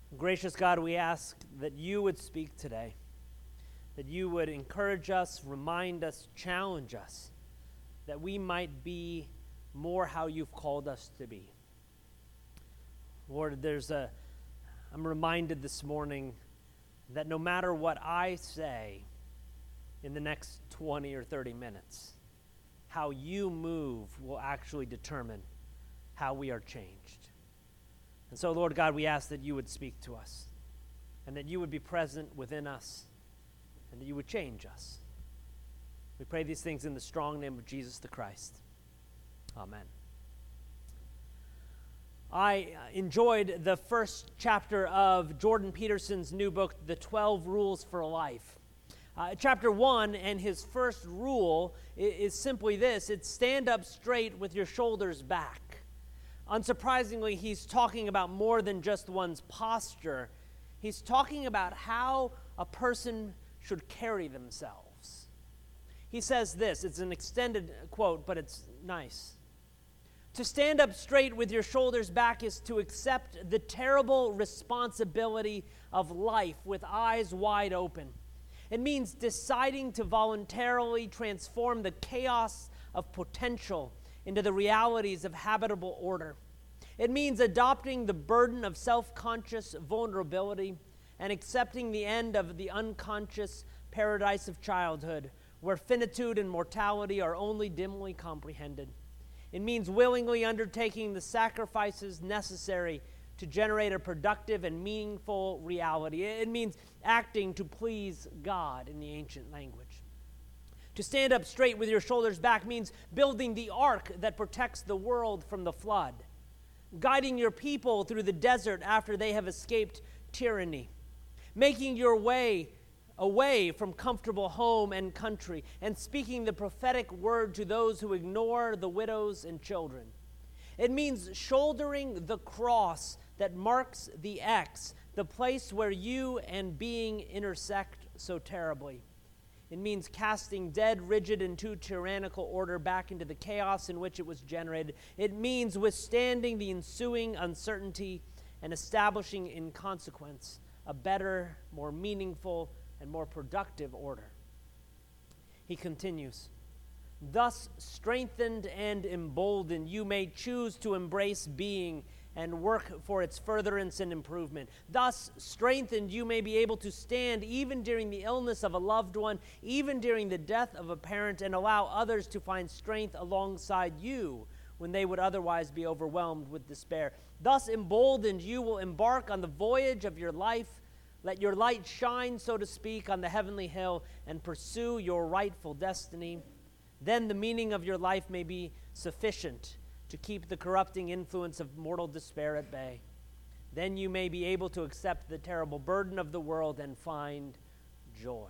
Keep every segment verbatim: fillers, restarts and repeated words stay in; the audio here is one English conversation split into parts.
Gracious God, we ask that you would speak today, that you would encourage us, remind us, challenge us, that we might be more how you've called us to be. Lord, there's a, I'm reminded this morning that no matter what I say in the next twenty or thirty minutes, how you move will actually determine how we are changed. And so, Lord God, we ask that you would speak to us and that you would be present within us and that you would change us. We pray these things in the strong name of Jesus the Christ. Amen. I enjoyed the first chapter of Jordan Peterson's new book, The twelve Rules for Life. Uh, chapter one and his first rule is, is simply this: it's stand up straight with your shoulders back. Unsurprisingly, he's talking about more than just one's posture. He's talking about how a person should carry themselves. He says this, it's an extended quote, but it's nice. To stand up straight with your shoulders back is to accept the terrible responsibility of life with eyes wide open. It means deciding to voluntarily transform the chaos of potential into the realities of habitable order. It means adopting the burden of self-conscious vulnerability and accepting the end of the unconscious paradise of childhood, where finitude and mortality are only dimly comprehended. It means willingly undertaking the sacrifices necessary to generate a productive and meaningful reality. It means acting to please God in the ancient language. To stand up straight with your shoulders back means building the ark that protects the world from the flood, guiding your people through the desert after they have escaped tyranny, making your way away from comfortable home and country, and speaking the prophetic word to those who ignore the widows and children. It means shouldering the cross that marks the X, the place where you and being intersect so terribly. It means casting dead, rigid, and too tyrannical order back into the chaos in which it was generated. It means withstanding the ensuing uncertainty and establishing in consequence a better, more meaningful, and more productive order. He continues, thus strengthened and emboldened, you may choose to embrace being and work for its furtherance and improvement. Thus strengthened, you may be able to stand even during the illness of a loved one, even during the death of a parent, and allow others to find strength alongside you when they would otherwise be overwhelmed with despair. Thus emboldened, you will embark on the voyage of your life. Let your light shine, so to speak, on the heavenly hill and pursue your rightful destiny. Then the meaning of your life may be sufficient to keep the corrupting influence of mortal despair at bay. Then you may be able to accept the terrible burden of the world and find joy.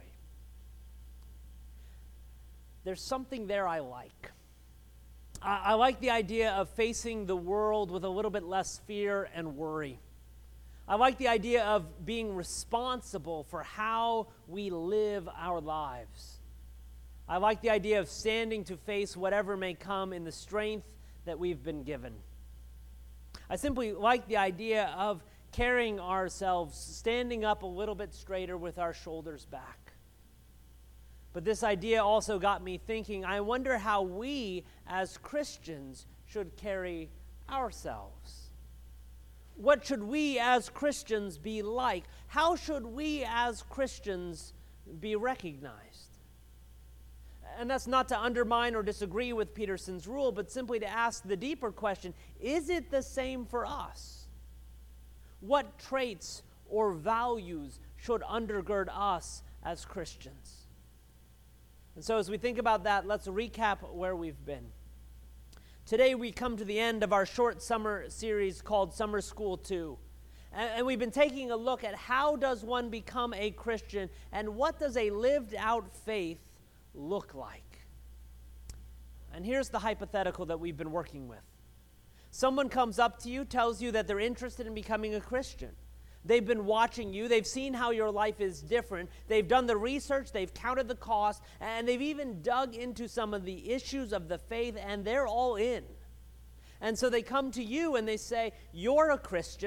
There's something there I like. I, I like the idea of facing the world with a little bit less fear and worry. I like the idea of being responsible for how we live our lives. I like the idea of standing to face whatever may come in the strength that we've been given. I simply like the idea of carrying ourselves, standing up a little bit straighter with our shoulders back. But this idea also got me thinking, I wonder how we as Christians should carry ourselves. What should we as Christians be like? How should we as Christians be recognized? And that's not to undermine or disagree with Peterson's rule, but simply to ask the deeper question, is it the same for us? What traits or values should undergird us as Christians? And so as we think about that, let's recap where we've been. Today we come to the end of our short summer series called Summer School two. And, and we've been taking a look at how does one become a Christian and what does a lived out faith look like. And here's the hypothetical that we've been working with. Someone comes up to you, tells you that they're interested in becoming a Christian. They've been watching you. They've seen how your life is different. They've done the research. They've counted the cost. And they've even dug into some of the issues of the faith, and they're all in. And so they come to you and they say, you're a Christian.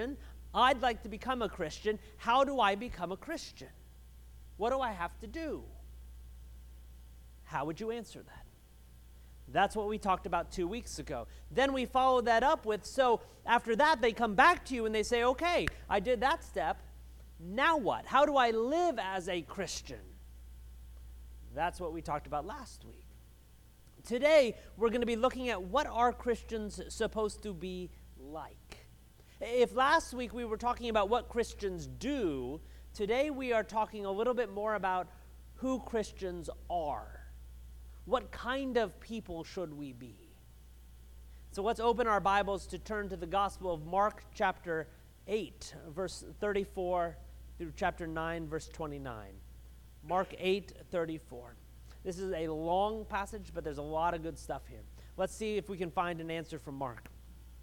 I'd like to become a Christian. How do I become a Christian? What do I have to do? How would you answer that? That's what we talked about two weeks ago. Then we follow that up with, so after that, they come back to you and they say, okay, I did that step. Now what? How do I live as a Christian? That's what we talked about last week. Today, we're going to be looking at what are Christians supposed to be like. If last week we were talking about what Christians do, today we are talking a little bit more about who Christians are. What kind of people should we be? So let's open our Bibles to turn to the Gospel of Mark chapter eight, verse thirty-four through chapter nine, verse twenty-nine. Mark eight, thirty-four. This is a long passage, but there's a lot of good stuff here. Let's see if we can find an answer from Mark.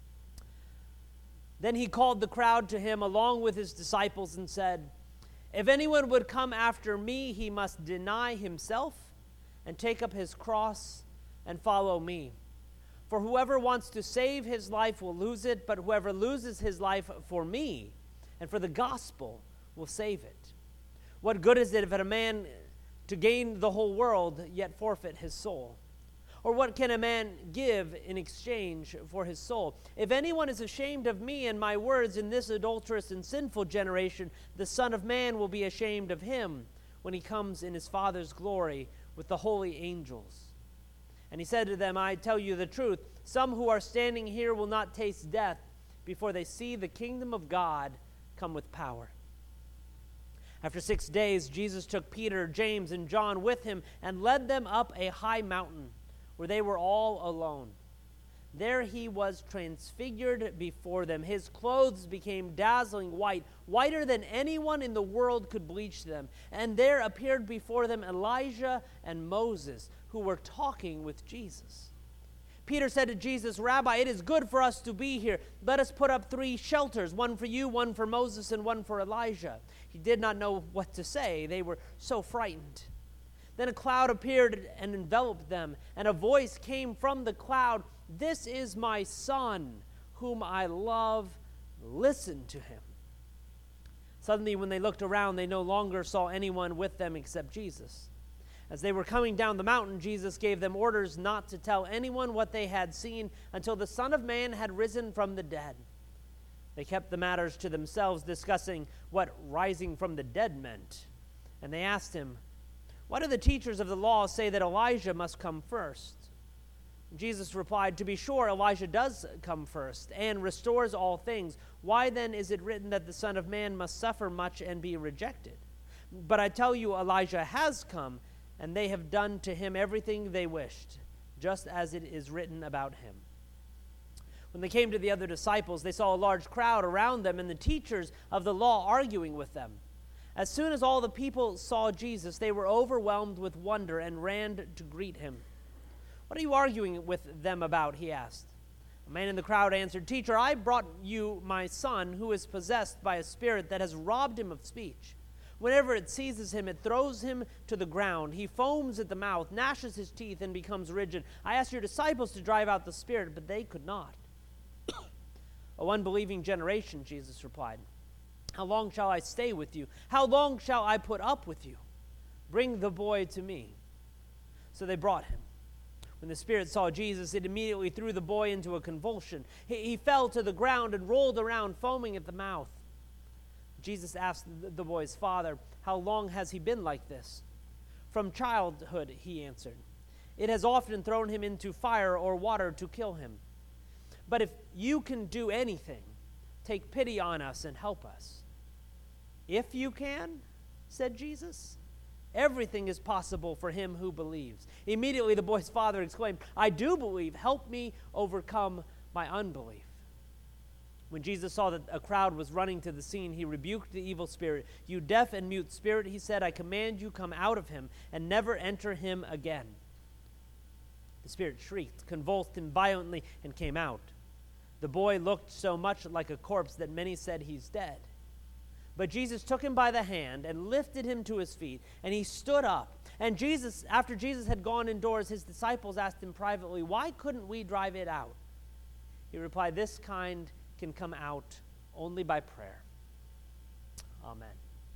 Then he called the crowd to him along with his disciples and said, "If anyone would come after me, he must deny himself and take up his cross and follow me. For whoever wants to save his life will lose it, but whoever loses his life for me and for the gospel will save it. What good is it if a man to gain the whole world yet forfeit his soul? Or what can a man give in exchange for his soul? If anyone is ashamed of me and my words in this adulterous and sinful generation, the Son of Man will be ashamed of him when he comes in his Father's glory with the holy angels." And he said to them, "I tell you the truth, some who are standing here will not taste death before they see the kingdom of God come with power." After six days, Jesus took Peter, James, and John with him and led them up a high mountain where they were all alone. There he was transfigured before them. His clothes became dazzling white, whiter than anyone in the world could bleach them. And there appeared before them Elijah and Moses, who were talking with Jesus. Peter said to Jesus, "Rabbi, it is good for us to be here. Let us put up three shelters, one for you, one for Moses, and one for Elijah." He did not know what to say. They were so frightened. Then a cloud appeared and enveloped them, and a voice came from the cloud, "This is my Son, whom I love. Listen to him." Suddenly, when they looked around, they no longer saw anyone with them except Jesus. As they were coming down the mountain, Jesus gave them orders not to tell anyone what they had seen until the Son of Man had risen from the dead. They kept the matters to themselves, discussing what rising from the dead meant. And they asked him, "Why do the teachers of the law say that Elijah must come first?" Jesus replied, "To be sure, Elijah does come first and restores all things. Why then is it written that the Son of Man must suffer much and be rejected? But I tell you, Elijah has come, and they have done to him everything they wished, just as it is written about him." When they came to the other disciples, they saw a large crowd around them and the teachers of the law arguing with them. As soon as all the people saw Jesus, they were overwhelmed with wonder and ran to greet him. "What are you arguing with them about?" he asked. A man in the crowd answered, "Teacher, I brought you my son who is possessed by a spirit that has robbed him of speech. Whenever it seizes him, it throws him to the ground. He foams at the mouth, gnashes his teeth, and becomes rigid. I asked your disciples to drive out the spirit, but they could not." "O unbelieving generation," Jesus replied, "how long shall I stay with you? How long shall I put up with you? Bring the boy to me." So they brought him. When the spirit saw Jesus, it immediately threw the boy into a convulsion. He, he fell to the ground and rolled around, foaming at the mouth. Jesus asked the, the boy's father, "How long has he been like this?" "From childhood," he answered. "It has often thrown him into fire or water to kill him. But if you can do anything, take pity on us and help us." "If you can," said Jesus, "everything is possible for him who believes." Immediately the boy's father exclaimed, "I do believe. Help me overcome my unbelief." When Jesus saw that a crowd was running to the scene, he rebuked the evil spirit. "You deaf and mute spirit," he said, "I command you, come out of him and never enter him again." The spirit shrieked, convulsed him violently, and came out. The boy looked so much like a corpse that many said, "He's dead." But Jesus took him by the hand and lifted him to his feet, and he stood up. And Jesus, after Jesus had gone indoors, his disciples asked him privately, "Why couldn't we drive it out?" He replied, "This kind can come out only by prayer. Amen.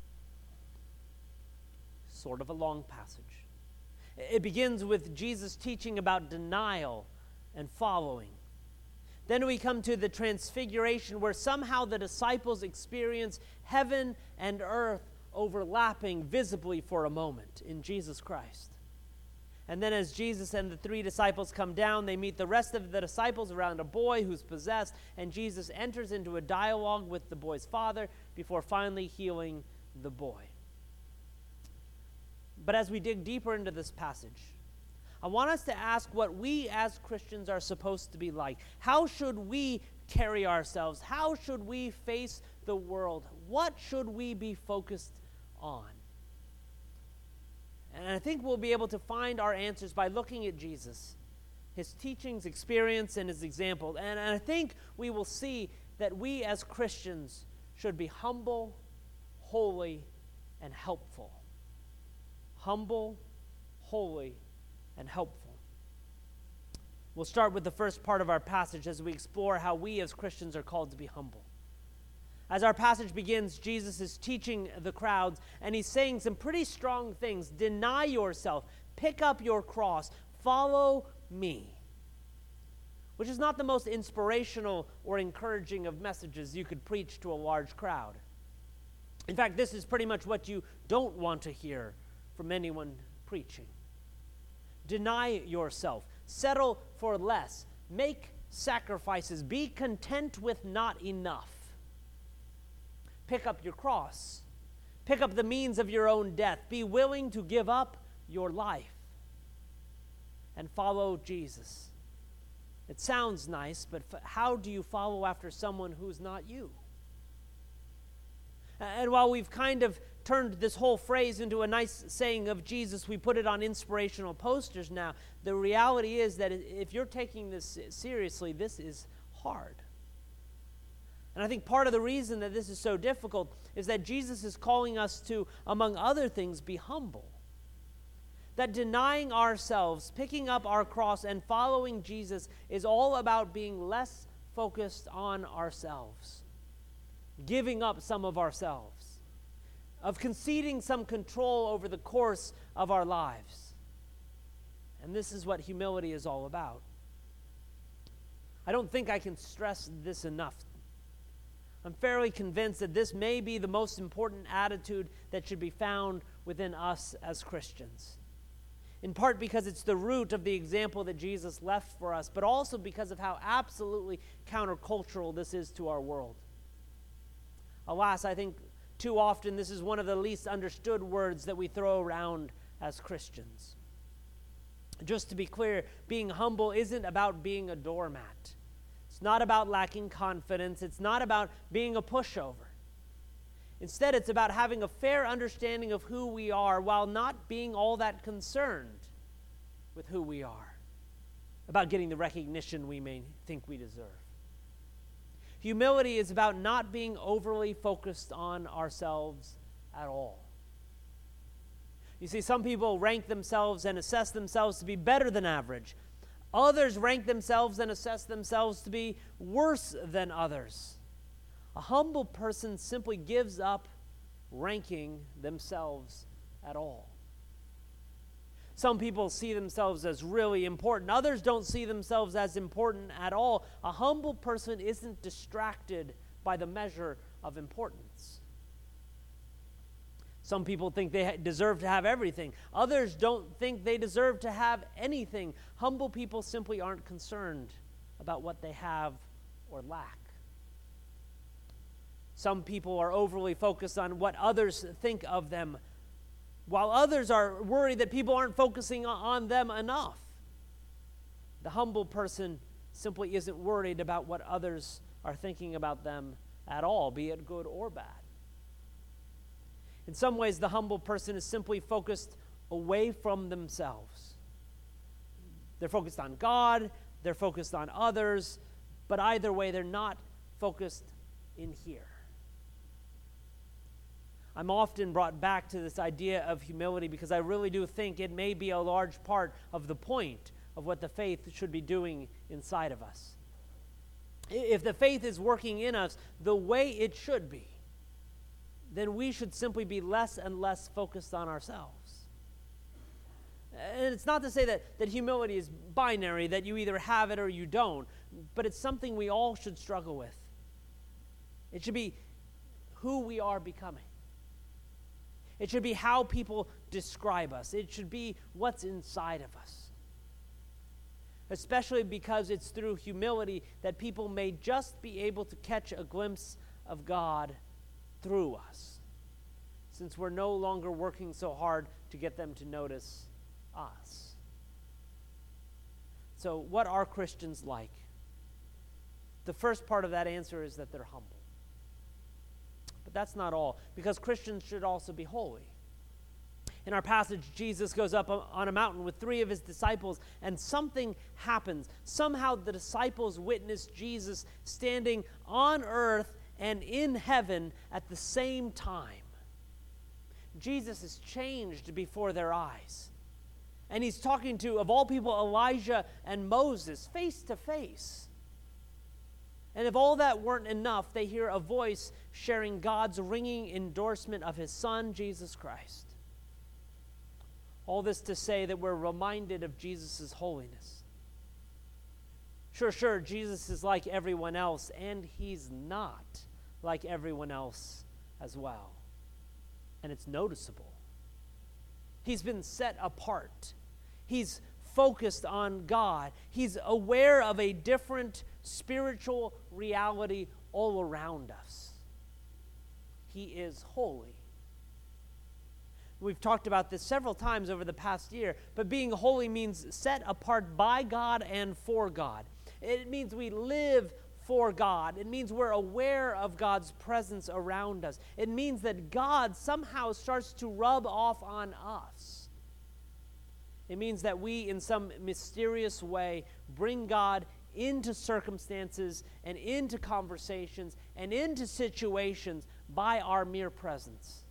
Sort of a long passage. It begins with Jesus teaching about denial and following. Then we come to the transfiguration, where somehow the disciples experience heaven and earth overlapping visibly for a moment in Jesus Christ. And then as Jesus and the three disciples come down, they meet the rest of the disciples around a boy who's possessed, and Jesus enters into a dialogue with the boy's father before finally healing the boy. But as we dig deeper into this passage, I want us to ask what we as Christians are supposed to be like. How should we carry ourselves? How should we face the world? What should we be focused on? And I think we'll be able to find our answers by looking at Jesus, his teachings, experience, and his example. And, and I think we will see that we as Christians should be humble, holy, and helpful. Humble, holy, and helpful. We'll start with the first part of our passage as we explore how we as Christians are called to be humble. As our passage begins, Jesus is teaching the crowds, and he's saying some pretty strong things. Deny yourself, pick up your cross, follow me. Which is not the most inspirational or encouraging of messages you could preach to a large crowd. In fact, this is pretty much what you don't want to hear from anyone preaching. Deny yourself, settle for less, make sacrifices, be content with not enough. Pick up your cross. Pick up the means of your own death. Be willing to give up your life and follow Jesus. It sounds nice, but f- how do you follow after someone who's not you? And while we've kind of turned this whole phrase into a nice saying of Jesus, we put it on inspirational posters now, the reality is that if you're taking this seriously, this is hard. And I think part of the reason that this is so difficult is that Jesus is calling us to, among other things, be humble. That denying ourselves, picking up our cross, and following Jesus is all about being less focused on ourselves, giving up some of ourselves, of conceding some control over the course of our lives. And this is what humility is all about. I don't think I can stress this enough. I'm fairly convinced that this may be the most important attitude that should be found within us as Christians. In part because it's the root of the example that Jesus left for us, but also because of how absolutely countercultural this is to our world. Alas, I think too often this is one of the least understood words that we throw around as Christians. Just to be clear, being humble isn't about being a doormat. It's not about lacking confidence. It's not about being a pushover. Instead, it's about having a fair understanding of who we are while not being all that concerned with who we are, about getting the recognition we may think we deserve. Humility is about not being overly focused on ourselves at all. You see, some people rank themselves and assess themselves to be better than average. Others rank themselves and assess themselves to be worse than others. A humble person simply gives up ranking themselves at all. Some people see themselves as really important. Others don't see themselves as important at all. A humble person isn't distracted by the measure of importance. Some people think they deserve to have everything. Others don't think they deserve to have anything. Humble people simply aren't concerned about what they have or lack. Some people are overly focused on what others think of them, while others are worried that people aren't focusing on them enough. The humble person simply isn't worried about what others are thinking about them at all, be it good or bad. In some ways, the humble person is simply focused away from themselves. They're focused on God, they're focused on others, but either way, they're not focused in here. I'm often brought back to this idea of humility because I really do think it may be a large part of the point of what the faith should be doing inside of us. if the faith is working in us the way it should be, then we should simply be less and less focused on ourselves. And it's not to say that, that humility is binary, that you either have it or you don't, but it's something we all should struggle with. It should be who we are becoming. It should be how people describe us. It should be what's inside of us. Especially because it's through humility that people may just be able to catch a glimpse of God through us, since we're no longer working so hard to get them to notice us. So what are Christians like? The first part of that answer is that they're humble. But that's not all, because Christians should also be holy. In our passage, Jesus goes up on a mountain with three of his disciples, and something happens. Somehow the disciples witness Jesus standing on earth and in heaven at the same time. Jesus is changed before their eyes. And he's talking to, of all people, Elijah and Moses, face to face. And if all that weren't enough, they hear a voice sharing God's ringing endorsement of his Son, Jesus Christ. All this to say that we're reminded of Jesus' holiness. Sure, sure, Jesus is like everyone else, and he's not like everyone else as well. And it's noticeable. He's been set apart. He's focused on God. He's aware of a different spiritual reality all around us. He is holy. We've talked about this several times over the past year, but being holy means set apart by God and for God. It means we live for God. It means we're aware of God's presence around us. It means that God somehow starts to rub off on us. It means that we, in some mysterious way, bring God into circumstances and into conversations and into situations by our mere presence.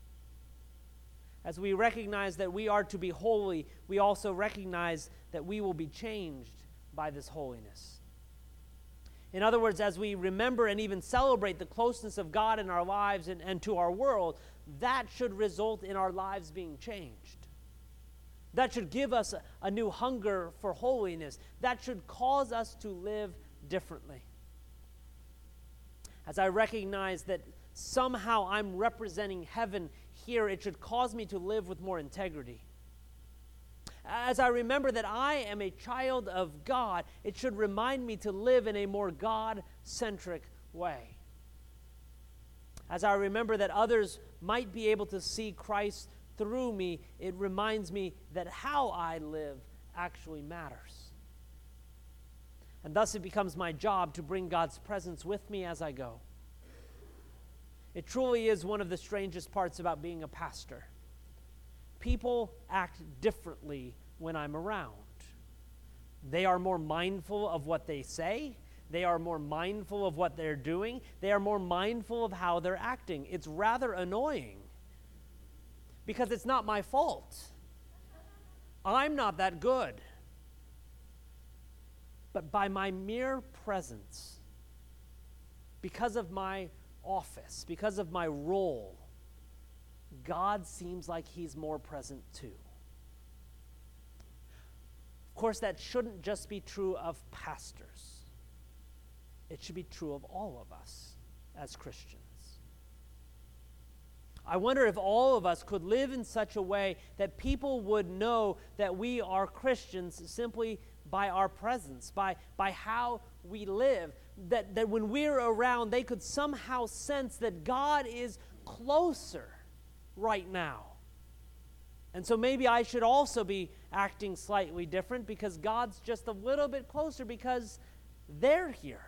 As we recognize that we are to be holy, we also recognize that we will be changed by this holiness. In other words, as we remember and even celebrate the closeness of God in our lives and, and to our world, that should result in our lives being changed. That should give us a, a new hunger for holiness. That should cause us to live differently. As I recognize that somehow I'm representing heaven here, it should cause me to live with more integrity. As I remember that I am a child of God, it should remind me to live in a more God-centric way. As I remember that others might be able to see Christ through me, it reminds me that how I live actually matters. And thus it becomes my job to bring God's presence with me as I go. It truly is one of the strangest parts about being a pastor. People act differently when I'm around. They are more mindful of what they say. They are more mindful of what they're doing. They are more mindful of how they're acting. It's rather annoying because it's not my fault. I'm not that good. But by my mere presence, because of my office, because of my role, God seems like he's more present too. Of course, that shouldn't just be true of pastors. It should be true of all of us as Christians. I wonder if all of us could live in such a way that people would know that we are Christians simply by our presence, by, by how we live, that, that when we're around, they could somehow sense that God is closer right now. And so maybe I should also be acting slightly different because God's just a little bit closer because they're here.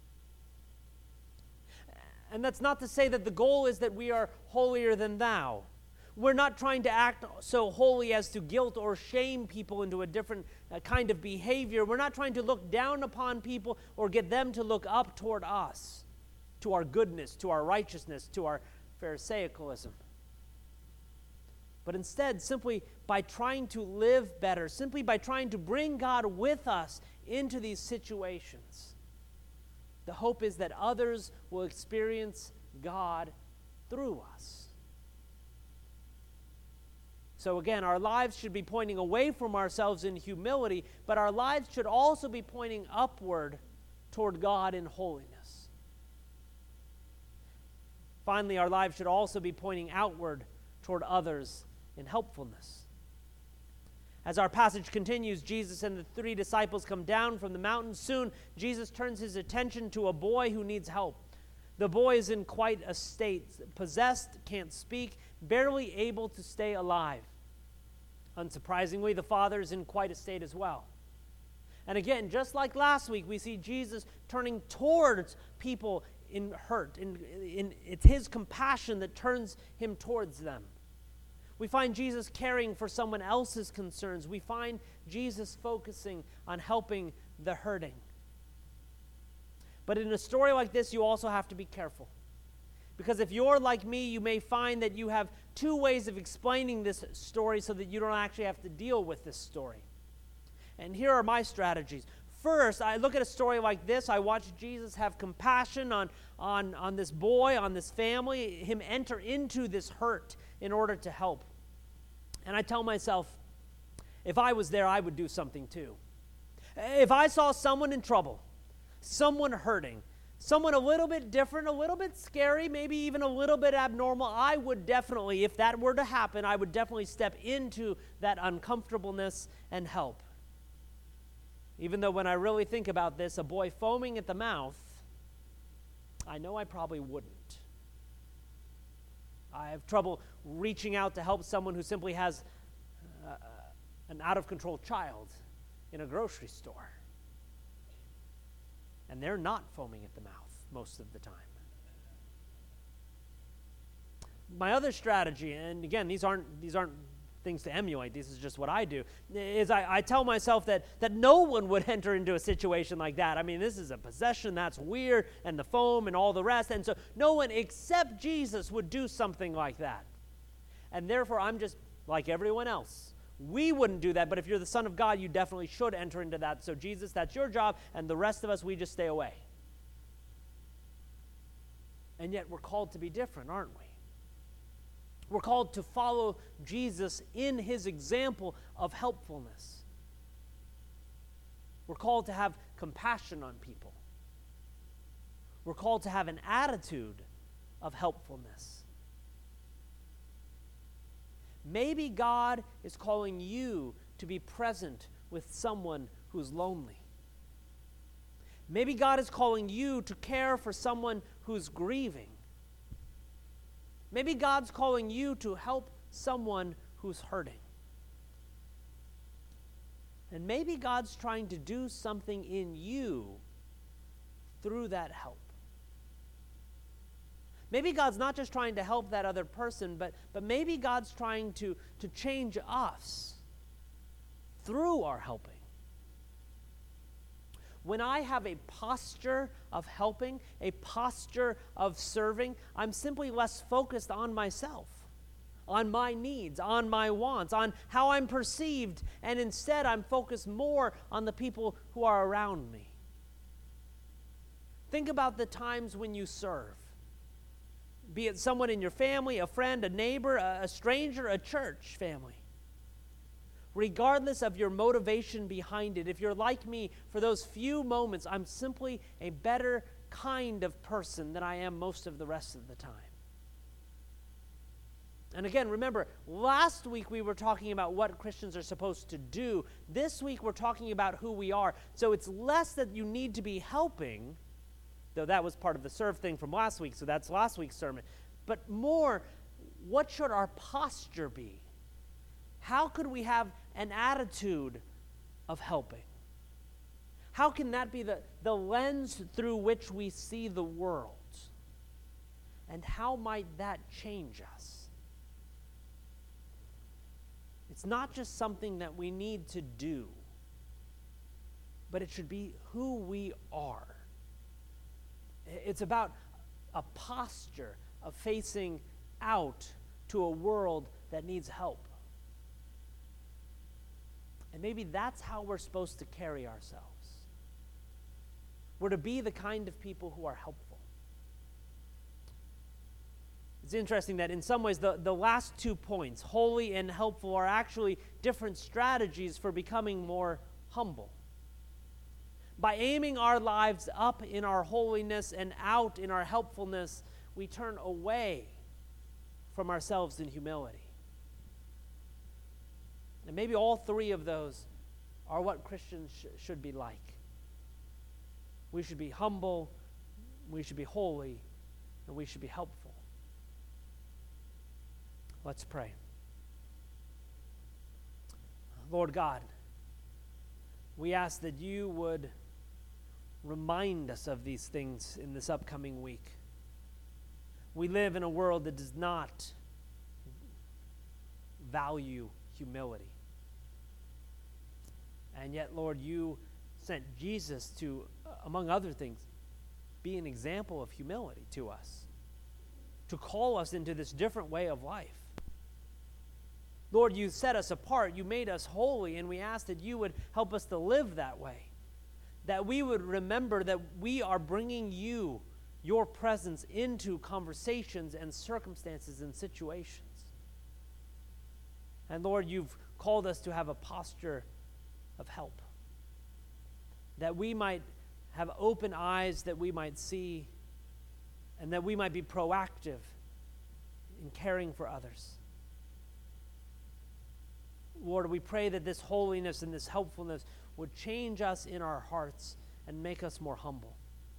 And that's not to say that the goal is that we are holier than thou. We're not trying to act so holy as to guilt or shame people into a different uh, kind of behavior. We're not trying to look down upon people or get them to look up toward us, to our goodness, to our righteousness, to our Pharisaicalism. But instead, simply by trying to live better, simply by trying to bring God with us into these situations, The hope is that others will experience God through us. So again, our lives should be pointing away from ourselves in humility, but our lives should also be pointing upward toward God in holiness. Finally, our lives should also be pointing outward toward others in helpfulness. As our passage continues, Jesus and the three disciples come down from the mountain. Soon, Jesus turns his attention to a boy who needs help. The boy is in quite a state, possessed, can't speak, barely able to stay alive. Unsurprisingly, the father is in quite a state as well. And again, just like last week, we see Jesus turning towards people in hurt. In, in, it's his compassion that turns him towards them. We find Jesus caring for someone else's concerns. We find Jesus focusing on helping the hurting. But in a story like this, you also have to be careful. Because if you're like me, you may find that you have two ways of explaining this story so that you don't actually have to deal with this story. And here are my strategies. First, I look at a story like this. I watch Jesus have compassion on, on, on this boy, on this family, him enter into this hurt in order to help. And I tell myself, if I was there, I would do something too. If I saw someone in trouble, someone hurting, someone a little bit different, a little bit scary, maybe even a little bit abnormal, I would definitely, if that were to happen, I would definitely step into that uncomfortableness and help. Even though when I really think about this, a boy foaming at the mouth, I know I probably wouldn't. I have trouble reaching out to help someone who simply has uh, an out-of-control child in a grocery store. And they're not foaming at the mouth most of the time. My other strategy, and again, these aren't these aren't things to emulate, this is just what I do, is I, I tell myself that, that no one would enter into a situation like that. I mean, this is a possession, that's weird, and the foam and all the rest, and so no one except Jesus would do something like that. And therefore, I'm just like everyone else. We wouldn't do that, but if you're the Son of God, you definitely should enter into that. So Jesus, that's your job, and the rest of us, we just stay away. And yet we're called to be different, aren't we? We're called to follow Jesus in his example of helpfulness. We're called to have compassion on people. We're called to have an attitude of helpfulness. Maybe God is calling you to be present with someone who's lonely. Maybe God is calling you to care for someone who's grieving. Maybe God's calling you to help someone who's hurting. And maybe God's trying to do something in you through that help. Maybe God's not just trying to help that other person, but, but maybe God's trying to, to change us through our helping. When I have a posture of helping, a posture of serving, I'm simply less focused on myself, on my needs, on my wants, on how I'm perceived, and instead I'm focused more on the people who are around me. Think about the times when you serve. Be it someone in your family, a friend, a neighbor, a, a stranger, a church family. Regardless of your motivation behind it, if you're like me, for those few moments, I'm simply a better kind of person than I am most of the rest of the time. And again, remember, last week we were talking about what Christians are supposed to do. This week we're talking about who we are. So it's less that you need to be helping, though that was part of the serve thing from last week, so that's last week's sermon. But more, what should our posture be? How could we have an attitude of helping? How can that be the, the lens through which we see the world? And how might that change us? It's not just something that we need to do, but it should be who we are. It's about a posture of facing out to a world that needs help. And maybe that's how we're supposed to carry ourselves. We're to be the kind of people who are helpful. It's interesting that in some ways the, the last two points, holy and helpful, are actually different strategies for becoming more humble. By aiming our lives up in our holiness and out in our helpfulness, we turn away from ourselves in humility. And maybe all three of those are what Christians sh- should be like. We should be humble, we should be holy, and we should be helpful. Let's pray. Lord God, we ask that you would remind us of these things in this upcoming week. We live in a world that does not value humility. And yet, Lord, you sent Jesus to, among other things, be an example of humility to us, to call us into this different way of life. Lord, you set us apart, you made us holy, and we ask that you would help us to live that way, that we would remember that we are bringing you, your presence, into conversations and circumstances and situations. And Lord, you've called us to have a posture of help, that we might have open eyes, that we might see, and that we might be proactive in caring for others. Lord, we pray that this holiness and this helpfulness would change us in our hearts and make us more humble,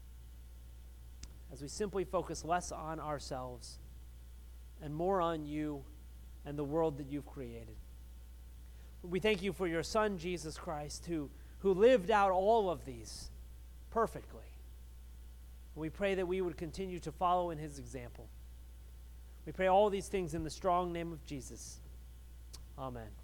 as we simply focus less on ourselves and more on you and the world that you've created. We thank you for your Son, Jesus Christ, who, who lived out all of these perfectly. We pray that we would continue to follow in his example. We pray all these things in the strong name of Jesus. Amen.